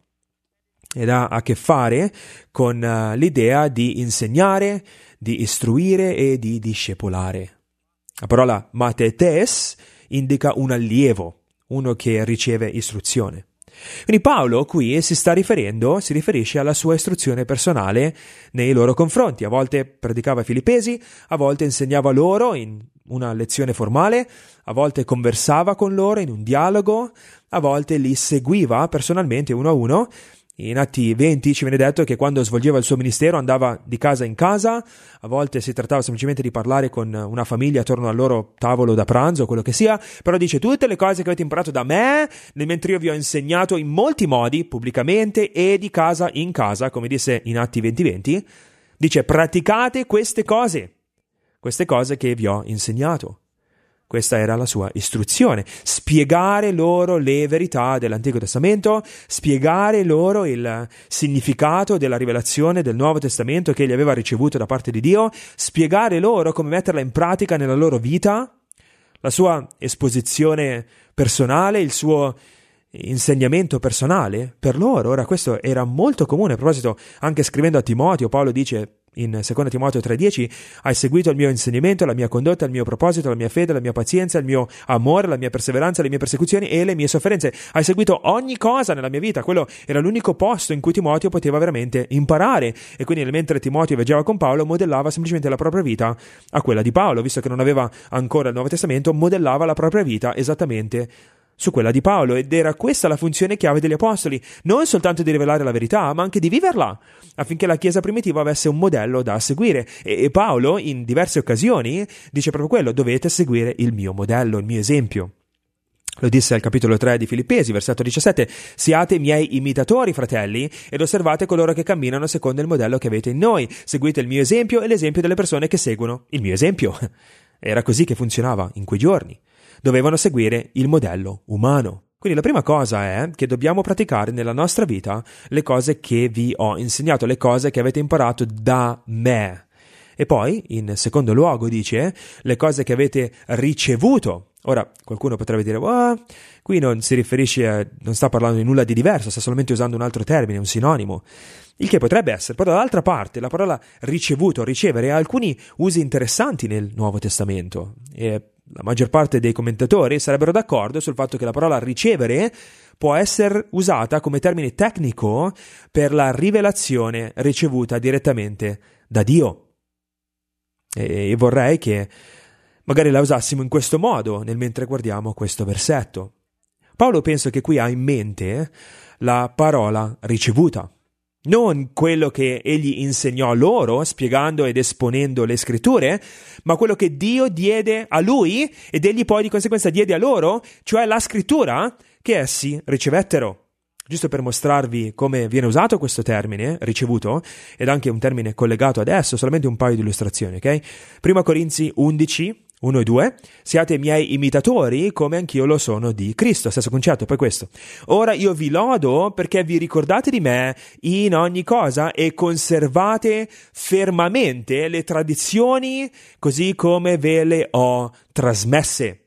ed ha a che fare con uh, l'idea di insegnare, di istruire e di discepolare. La parola matetes indica un allievo, uno che riceve istruzione. Quindi Paolo qui si sta riferendo, si riferisce alla sua istruzione personale nei loro confronti. A volte predicava ai Filippesi, a volte insegnava loro in una lezione formale, a volte conversava con loro in un dialogo, a volte li seguiva personalmente uno a uno. In Atti venti ci viene detto che quando svolgeva il suo ministero andava di casa in casa, a volte si trattava semplicemente di parlare con una famiglia attorno al loro tavolo da pranzo o quello che sia, però dice: tutte le cose che avete imparato da me, mentre io vi ho insegnato in molti modi, pubblicamente e di casa in casa, come disse in Atti venti venti, dice: praticate queste cose, queste cose che vi ho insegnato. Questa era la sua istruzione: spiegare loro le verità dell'Antico Testamento, spiegare loro il significato della rivelazione del Nuovo Testamento che egli aveva ricevuto da parte di Dio, spiegare loro come metterla in pratica nella loro vita. La sua esposizione personale, il suo insegnamento personale per loro. Ora, questo era molto comune. A proposito, anche scrivendo a Timoteo, Paolo dice in secondo Timoteo tre dieci: hai seguito il mio insegnamento, la mia condotta, il mio proposito, la mia fede, la mia pazienza, il mio amore, la mia perseveranza, le mie persecuzioni e le mie sofferenze. Hai seguito ogni cosa nella mia vita. Quello era l'unico posto in cui Timoteo poteva veramente imparare, e quindi mentre Timoteo viaggiava con Paolo modellava semplicemente la propria vita a quella di Paolo. Visto che non aveva ancora il Nuovo Testamento, modellava la propria vita esattamente su quella di Paolo, ed era questa la funzione chiave degli apostoli: non soltanto di rivelare la verità, ma anche di viverla, affinché la Chiesa primitiva avesse un modello da seguire. E, e Paolo in diverse occasioni dice proprio quello: dovete seguire il mio modello, il mio esempio. Lo disse al capitolo tre di Filippesi, versetto diciassette: siate miei imitatori, fratelli, ed osservate coloro che camminano secondo il modello che avete in noi. Seguite il mio esempio e l'esempio delle persone che seguono il mio esempio. Era così che funzionava in quei giorni. Dovevano seguire il modello umano. Quindi la prima cosa è che dobbiamo praticare nella nostra vita le cose che vi ho insegnato, le cose che avete imparato da me. E poi, in secondo luogo, dice le cose che avete ricevuto. Ora, qualcuno potrebbe dire: oh, qui non si riferisce a, non sta parlando di nulla di diverso, sta solamente usando un altro termine, un sinonimo. Il che potrebbe essere, però dall'altra parte la parola ricevuto, ricevere, ha alcuni usi interessanti nel Nuovo Testamento. E la maggior parte dei commentatori sarebbero d'accordo sul fatto che la parola ricevere può essere usata come termine tecnico per la rivelazione ricevuta direttamente da Dio. E vorrei che magari la usassimo in questo modo nel mentre guardiamo questo versetto. Paolo penso che qui ha in mente la parola ricevuta. Non quello che egli insegnò loro, spiegando ed esponendo le scritture, ma quello che Dio diede a lui ed egli poi di conseguenza diede a loro, cioè la scrittura che essi ricevettero. Giusto per mostrarvi come viene usato questo termine, ricevuto, ed anche un termine collegato adesso, solamente un paio di illustrazioni, ok? Prima Corinzi undici, uno e due, siate miei imitatori come anch'io lo sono di Cristo, stesso concetto, poi questo. Ora io vi lodo perché vi ricordate di me in ogni cosa e conservate fermamente le tradizioni così come ve le ho trasmesse.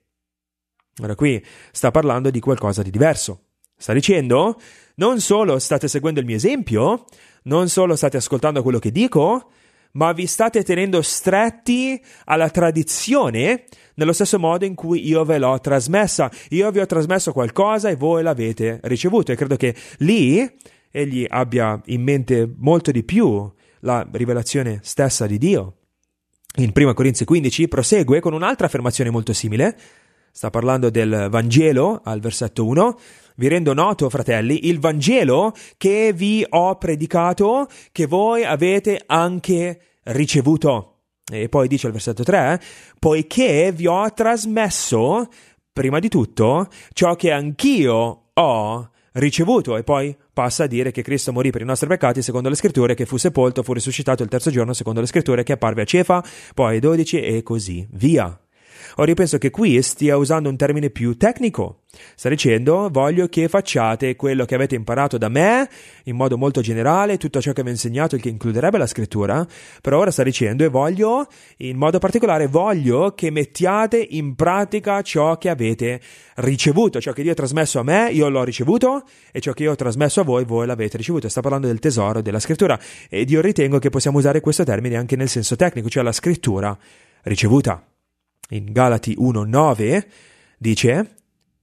Ora qui sta parlando di qualcosa di diverso. Sta dicendo, non solo state seguendo il mio esempio, non solo state ascoltando quello che dico, ma vi state tenendo stretti alla tradizione nello stesso modo in cui io ve l'ho trasmessa. Io vi ho trasmesso qualcosa e voi l'avete ricevuto, e credo che lì egli abbia in mente molto di più la rivelazione stessa di Dio. In Prima Corinzi quindici prosegue con un'altra affermazione molto simile. Sta parlando del Vangelo al versetto uno. Vi rendo noto, fratelli, il Vangelo che vi ho predicato, che voi avete anche ricevuto. E poi dice al versetto tre, poiché vi ho trasmesso, prima di tutto, ciò che anch'io ho ricevuto. E poi passa a dire che Cristo morì per i nostri peccati secondo le scritture, che fu sepolto, fu risuscitato il terzo giorno secondo le scritture, che apparve a Cefa, poi ai dodici e così via. Ora io penso che qui stia usando un termine più tecnico. Sta dicendo, voglio che facciate quello che avete imparato da me, in modo molto generale, tutto ciò che vi ho insegnato, il che includerebbe la scrittura, però ora sta dicendo, e voglio, in modo particolare, voglio che mettiate in pratica ciò che avete ricevuto, ciò che Dio ha trasmesso a me, io l'ho ricevuto, e ciò che io ho trasmesso a voi, voi l'avete ricevuto. Sta parlando del tesoro della scrittura, ed io ritengo che possiamo usare questo termine anche nel senso tecnico, cioè la scrittura ricevuta. In Galati uno nove dice,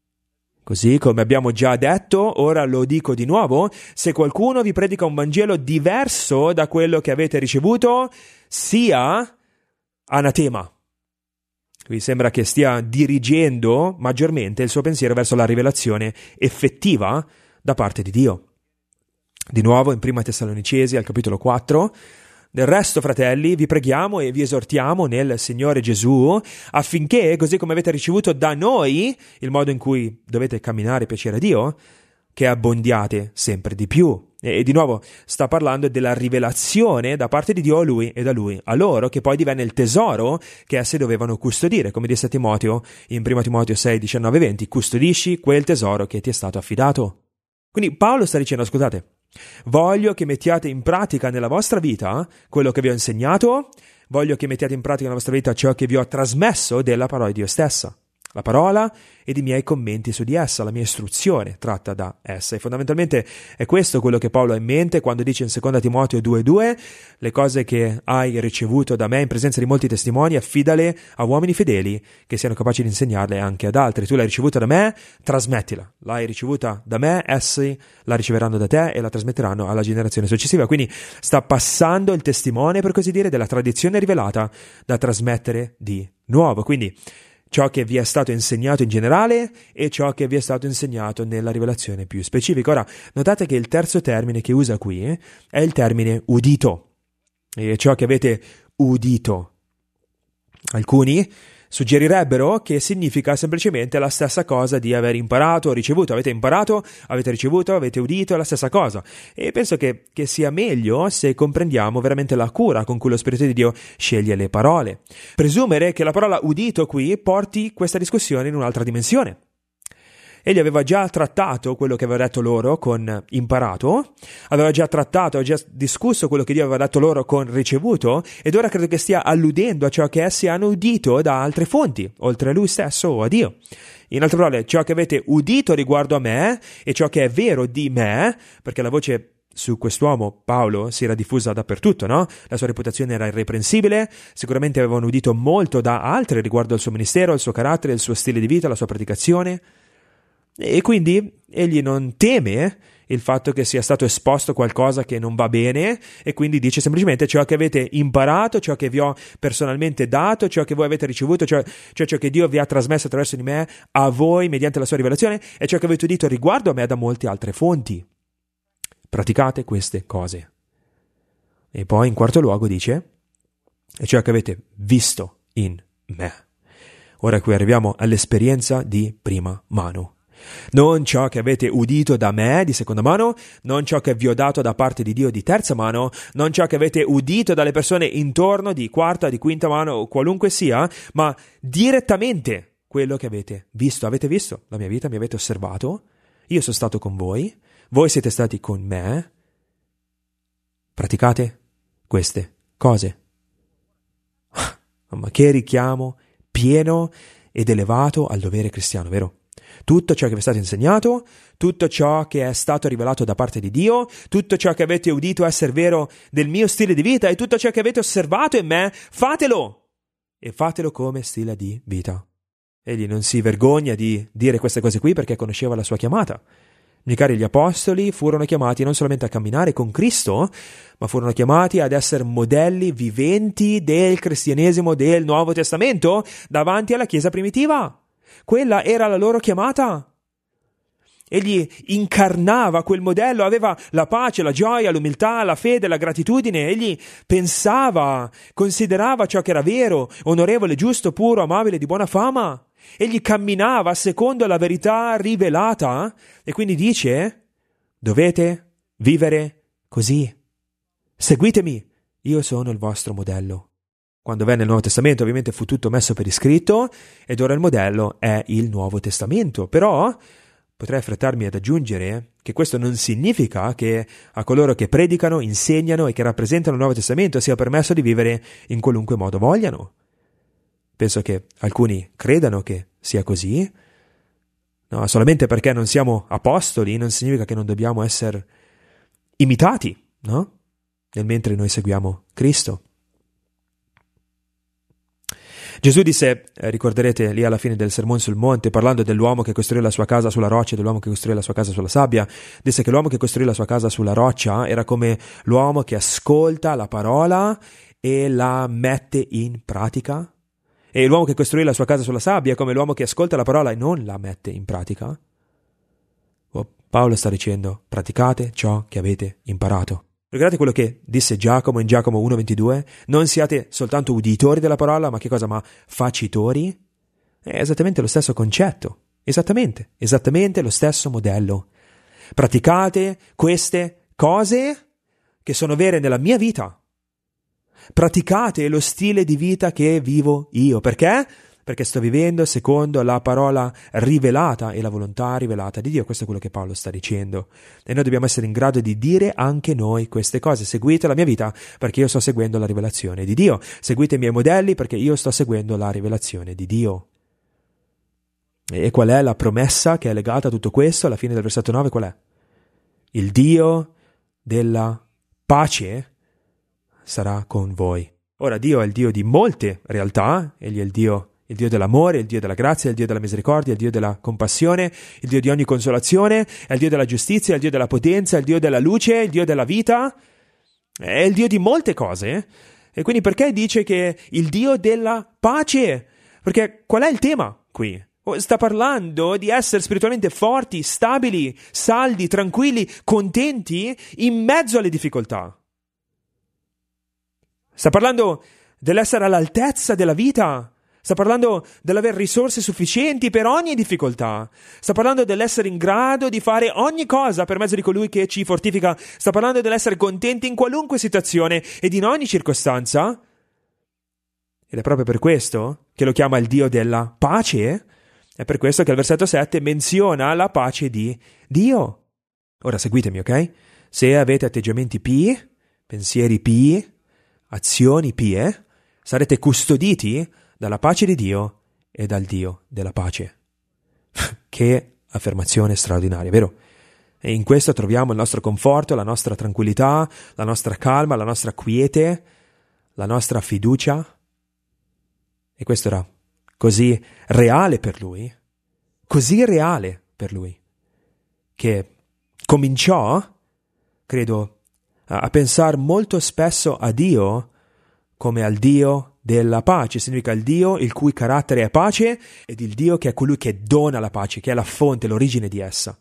così come abbiamo già detto, ora lo dico di nuovo, se qualcuno vi predica un Vangelo diverso da quello che avete ricevuto, sia anatema. Qui sembra che stia dirigendo maggiormente il suo pensiero verso la rivelazione effettiva da parte di Dio. Di nuovo in Prima Tessalonicesi al capitolo quattro, del resto, fratelli, vi preghiamo e vi esortiamo nel Signore Gesù affinché, così come avete ricevuto da noi il modo in cui dovete camminare e piacere a Dio, che abbondiate sempre di più. E, e di nuovo sta parlando della rivelazione da parte di Dio a Lui e da Lui a loro, che poi divenne il tesoro che essi dovevano custodire, come disse Timoteo in Prima Timoteo sei, diciannove venti, custodisci quel tesoro che ti è stato affidato. Quindi Paolo sta dicendo, scusate, voglio che mettiate in pratica nella vostra vita quello che vi ho insegnato, voglio che mettiate in pratica nella vostra vita ciò che vi ho trasmesso della parola di Dio stessa, la parola ed i miei commenti su di essa, la mia istruzione tratta da essa. E fondamentalmente è questo quello che Paolo ha in mente quando dice in Seconda Timoteo due due, le cose che hai ricevuto da me in presenza di molti testimoni, affidale a uomini fedeli che siano capaci di insegnarle anche ad altri. Tu l'hai ricevuta da me, trasmettila. L'hai ricevuta da me, essi la riceveranno da te e la trasmetteranno alla generazione successiva. Quindi sta passando il testimone, per così dire, della tradizione rivelata da trasmettere di nuovo. Quindi ciò che vi è stato insegnato in generale e ciò che vi è stato insegnato nella rivelazione più specifica. Ora, notate che il terzo termine che usa qui eh, è il termine udito. E ciò che avete udito. Alcuni suggerirebbero che significa semplicemente la stessa cosa di aver imparato o ricevuto. Avete imparato, avete ricevuto, avete udito, è la stessa cosa. E penso che, che sia meglio se comprendiamo veramente la cura con cui lo Spirito di Dio sceglie le parole. Presumere che la parola udito qui porti questa discussione in un'altra dimensione. Egli aveva già trattato quello che aveva detto loro con imparato, aveva già trattato, aveva già discusso quello che Dio aveva detto loro con ricevuto, ed ora credo che stia alludendo a ciò che essi hanno udito da altre fonti, oltre a lui stesso o a Dio. In altre parole, ciò che avete udito riguardo a me e ciò che è vero di me, perché la voce su quest'uomo, Paolo, si era diffusa dappertutto, no? La sua reputazione era irreprensibile, sicuramente avevano udito molto da altri riguardo al suo ministero, al suo carattere, il suo stile di vita, la sua predicazione. E quindi egli non teme il fatto che sia stato esposto qualcosa che non va bene, e quindi dice semplicemente ciò che avete imparato, ciò che vi ho personalmente dato, ciò che voi avete ricevuto, cioè, cioè ciò che Dio vi ha trasmesso attraverso di me a voi mediante la sua rivelazione, e ciò che avete udito riguardo a me da molte altre fonti. praticate queste cose. E poi in quarto luogo dice, e ciò che avete visto in me. Ora qui arriviamo all'esperienza di prima mano. Non ciò che avete udito da me di seconda mano, non ciò che vi ho dato da parte di Dio di terza mano, non ciò che avete udito dalle persone intorno di quarta, di quinta mano o qualunque sia, ma direttamente quello che avete visto. Avete visto la mia vita, mi avete osservato, io sono stato con voi, voi siete stati con me, praticate queste cose. Ma che richiamo pieno ed elevato al dovere cristiano, vero? Tutto ciò che vi è stato insegnato, tutto ciò che è stato rivelato da parte di Dio, tutto ciò che avete udito essere vero del mio stile di vita e tutto ciò che avete osservato in me, fatelo! E fatelo come stile di vita. Egli non si vergogna di dire queste cose qui perché conosceva la sua chiamata. Miei cari, gli apostoli furono chiamati non solamente a camminare con Cristo, ma furono chiamati ad essere modelli viventi del cristianesimo del Nuovo Testamento davanti alla Chiesa primitiva. Quella era la loro chiamata. Egli incarnava quel modello, aveva la pace, la gioia, l'umiltà, la fede, la gratitudine. Egli pensava, considerava ciò che era vero, onorevole, giusto, puro, amabile, di buona fama. Egli camminava secondo la verità rivelata e quindi dice: dovete vivere così. Seguitemi, io sono il vostro modello. Quando venne il Nuovo Testamento ovviamente fu tutto messo per iscritto ed ora il modello è il Nuovo Testamento. Però potrei affrettarmi ad aggiungere che questo non significa che a coloro che predicano, insegnano e che rappresentano il Nuovo Testamento sia permesso di vivere in qualunque modo vogliano. Penso che alcuni credano che sia così. No, solamente perché non siamo apostoli non significa che non dobbiamo essere imitati, no? Nel mentre noi seguiamo Cristo. Gesù disse, eh, ricorderete lì alla fine del Sermone sul Monte, parlando dell'uomo che costruì la sua casa sulla roccia e dell'uomo che costruì la sua casa sulla sabbia, disse che l'uomo che costruì la sua casa sulla roccia era come l'uomo che ascolta la parola e la mette in pratica. E l'uomo che costruì la sua casa sulla sabbia è come l'uomo che ascolta la parola e non la mette in pratica. Oh, Paolo sta dicendo, praticate ciò che avete imparato. Ricordate quello che disse Giacomo in Giacomo uno ventidue? Non siate soltanto uditori della parola, ma che cosa? Ma facitori? È esattamente lo stesso concetto. Esattamente, esattamente lo stesso modello. Praticate queste cose che sono vere nella mia vita. Praticate lo stile di vita che vivo io. Perché? Perché sto vivendo secondo la parola rivelata e la volontà rivelata di Dio. Questo è quello che Paolo sta dicendo. E noi dobbiamo essere in grado di dire anche noi queste cose. Seguite la mia vita perché io sto seguendo la rivelazione di Dio. Seguite i miei modelli perché io sto seguendo la rivelazione di Dio. E qual è la promessa che è legata a tutto questo? Alla fine del versetto nove qual è? Il Dio della pace sarà con voi. Ora Dio è il Dio di molte realtà, egli è il Dio il Dio dell'amore, il Dio della grazia, il Dio della misericordia, il Dio della compassione, il Dio di ogni consolazione, è il Dio della giustizia, è il Dio della potenza, è il Dio della luce, è il Dio della vita, è il Dio di molte cose. E quindi perché dice che il Dio della pace? Perché qual è il tema qui? Sta parlando di essere spiritualmente forti, stabili, saldi, tranquilli, contenti in mezzo alle difficoltà. Sta parlando dell'essere all'altezza della vita. Sta parlando dell'avere risorse sufficienti per ogni difficoltà. Sta parlando dell'essere in grado di fare ogni cosa per mezzo di colui che ci fortifica. Sta parlando dell'essere contenti in qualunque situazione ed in ogni circostanza. Ed è proprio per questo che lo chiama il Dio della pace. È per questo che al versetto sette menziona la pace di Dio. Ora seguitemi, ok? Se avete atteggiamenti pii, pensieri pii, azioni pie, sarete custoditi dalla pace di Dio e dal Dio della pace. Che affermazione straordinaria, vero? E in questo troviamo il nostro conforto, la nostra tranquillità, la nostra calma, la nostra quiete, la nostra fiducia. E questo era così reale per lui, così reale per lui, che cominciò, credo, a pensare molto spesso a Dio come al Dio della pace. Significa il Dio il cui carattere è pace ed il Dio che è colui che dona la pace, che è la fonte, l'origine di essa.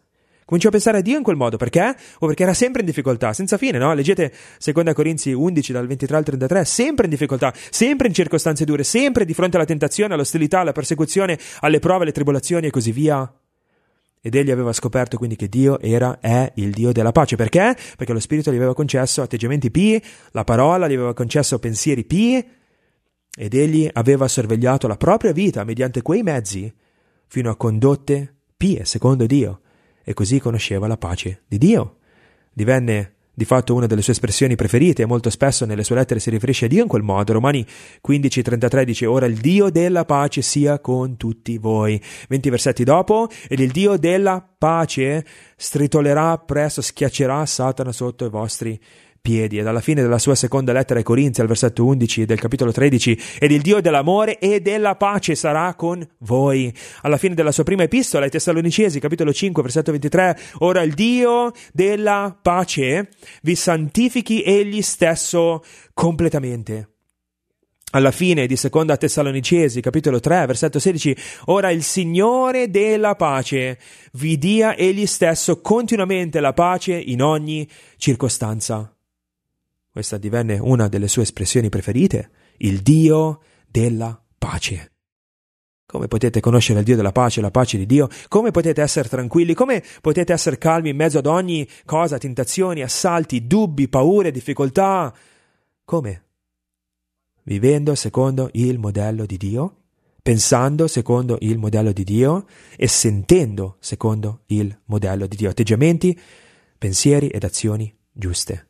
Cominciò a pensare a Dio in quel modo. Perché? O perché era sempre in difficoltà, senza fine, no? Leggete seconda Corinzi undici, dal ventitré al trentatré, sempre in difficoltà, sempre in circostanze dure, sempre di fronte alla tentazione, all'ostilità, alla persecuzione, alle prove, alle tribolazioni e così via. Ed egli aveva scoperto quindi che Dio era, è il Dio della pace. Perché? Perché lo Spirito gli aveva concesso atteggiamenti pii, la parola gli aveva concesso pensieri pii, ed egli aveva sorvegliato la propria vita mediante quei mezzi fino a condotte pie secondo Dio, e così conosceva la pace di Dio. Divenne di fatto una delle sue espressioni preferite, e molto spesso nelle sue lettere si riferisce a Dio in quel modo. Romani quindici trentatré dice: ora il Dio della pace sia con tutti voi. venti versetti dopo: ed il Dio della pace stritolerà presto, schiaccerà Satana sotto i vostri piedi. Ed alla fine della sua seconda lettera ai Corinzi, al versetto undici del capitolo tredici: ed il Dio dell'amore e della pace sarà con voi. Alla fine della sua prima epistola ai Tessalonicesi, capitolo cinque, versetto ventitré: ora il Dio della pace vi santifichi egli stesso completamente. Alla fine di seconda Tessalonicesi, capitolo tre, versetto sedici: ora il Signore della pace vi dia egli stesso continuamente la pace in ogni circostanza. Questa divenne una delle sue espressioni preferite, il Dio della pace. Come potete conoscere il Dio della pace, la pace di Dio? Come potete essere tranquilli? Come potete essere calmi in mezzo ad ogni cosa, tentazioni, assalti, dubbi, paure, difficoltà? Come? Vivendo secondo il modello di Dio, pensando secondo il modello di Dio e sentendo secondo il modello di Dio. Atteggiamenti, pensieri ed azioni giuste.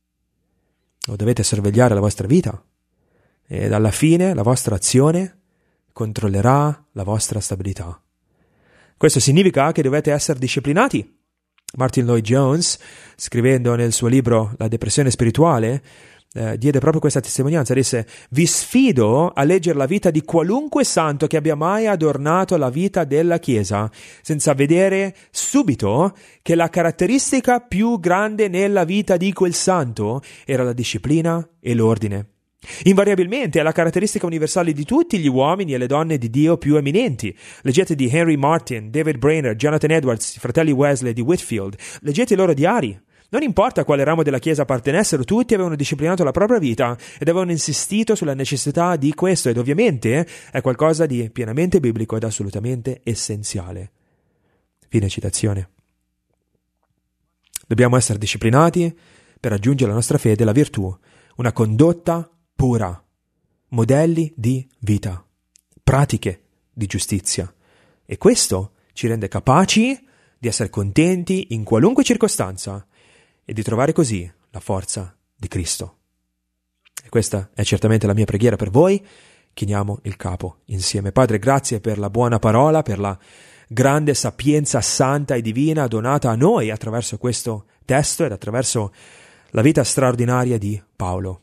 O dovete sorvegliare la vostra vita, ed alla fine la vostra azione controllerà la vostra stabilità. Questo significa che dovete essere disciplinati. Martin Lloyd-Jones, scrivendo nel suo libro La depressione spirituale, eh, diede proprio questa testimonianza. Disse: vi sfido a leggere la vita di qualunque santo che abbia mai adornato la vita della Chiesa, senza vedere subito che la caratteristica più grande nella vita di quel santo era la disciplina e l'ordine. Invariabilmente è la caratteristica universale di tutti gli uomini e le donne di Dio più eminenti. Leggete di Henry Martin, David Brainerd, Jonathan Edwards, i fratelli Wesley di Whitefield. Leggete i loro diari. Non importa a quale ramo della Chiesa appartenessero, tutti avevano disciplinato la propria vita ed avevano insistito sulla necessità di questo, ed ovviamente è qualcosa di pienamente biblico ed assolutamente essenziale. Fine citazione. Dobbiamo essere disciplinati per raggiungere la nostra fede, la virtù, una condotta pura, modelli di vita, pratiche di giustizia. E questo ci rende capaci di essere contenti in qualunque circostanza e di trovare così la forza di Cristo. E questa è certamente la mia preghiera per voi. Chiniamo il capo insieme. Padre, grazie per la buona parola, per la grande sapienza santa e divina donata a noi attraverso questo testo ed attraverso la vita straordinaria di Paolo.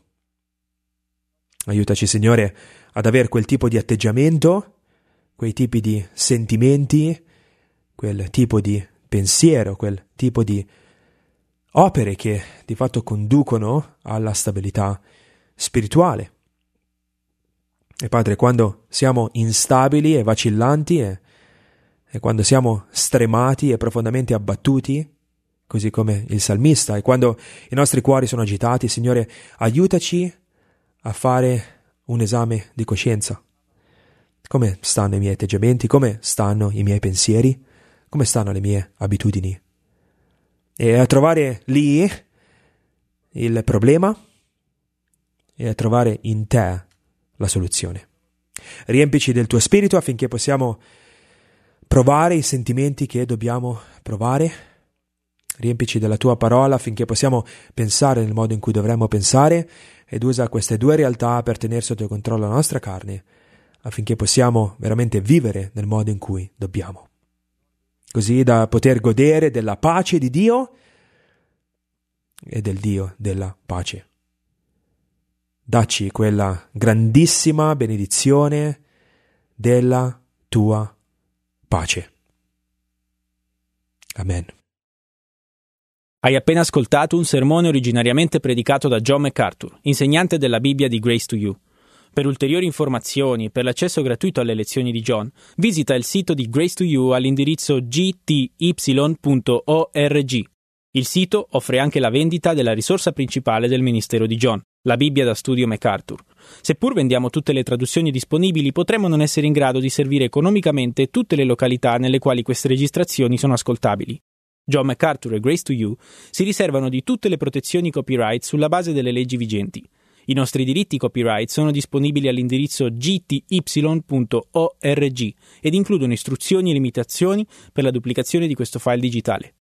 Aiutaci, Signore, ad avere quel tipo di atteggiamento, quei tipi di sentimenti, quel tipo di pensiero, quel tipo di opere che di fatto conducono alla stabilità spirituale. E Padre, quando siamo instabili e vacillanti e, e quando siamo stremati e profondamente abbattuti, così come il salmista, e quando i nostri cuori sono agitati, Signore, aiutaci a fare un esame di coscienza. Come stanno i miei atteggiamenti? Come stanno i miei pensieri? Come stanno le mie abitudini? E a trovare lì il problema e a trovare in te la soluzione. Riempici del tuo spirito affinché possiamo provare i sentimenti che dobbiamo provare. Riempici della tua parola affinché possiamo pensare nel modo in cui dovremmo pensare, ed usa queste due realtà per tenere sotto controllo la nostra carne, affinché possiamo veramente vivere nel modo in cui dobbiamo. Così da poter godere della pace di Dio e del Dio della pace. Dacci quella grandissima benedizione della tua pace. Amen. Hai appena ascoltato un sermone originariamente predicato da John MacArthur, insegnante della Bibbia di Grace to You. Per ulteriori informazioni e per l'accesso gratuito alle lezioni di John, visita il sito di Grace to You all'indirizzo g t y punto org. Il sito offre anche la vendita della risorsa principale del ministero di John, la Bibbia da studio MacArthur. Seppur vendiamo tutte le traduzioni disponibili, potremmo non essere in grado di servire economicamente tutte le località nelle quali queste registrazioni sono ascoltabili. John MacArthur e Grace to You si riservano di tutte le protezioni copyright sulla base delle leggi vigenti. I nostri diritti copyright sono disponibili all'indirizzo g t y punto org ed includono istruzioni e limitazioni per la duplicazione di questo file digitale.